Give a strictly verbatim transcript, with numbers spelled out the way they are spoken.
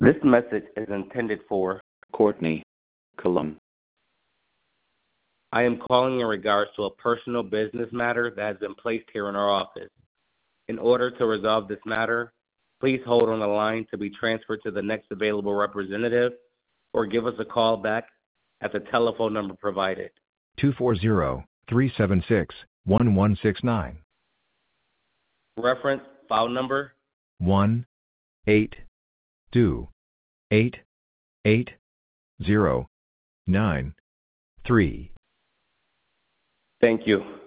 This message is intended for Courtney Cullum. I am calling in regards to a personal business matter that has been placed here in our office. In order to resolve this matter, please hold on the line to be transferred to the next available representative or give us a call back at the telephone number provided. two four zero, three seven six, one one six nine. Reference file number one eight two eight eight zero nine three. Thank you.